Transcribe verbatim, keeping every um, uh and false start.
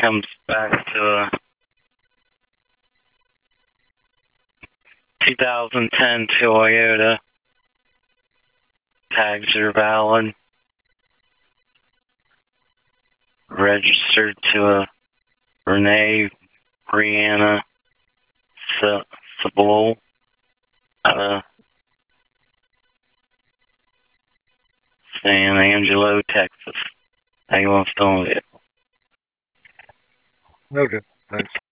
comes back to a two thousand ten Toyota. Tags are valid. Registered to a Renee Brianna Sabol out of San Angelo, Texas. How you want to stone it? Okay, thanks.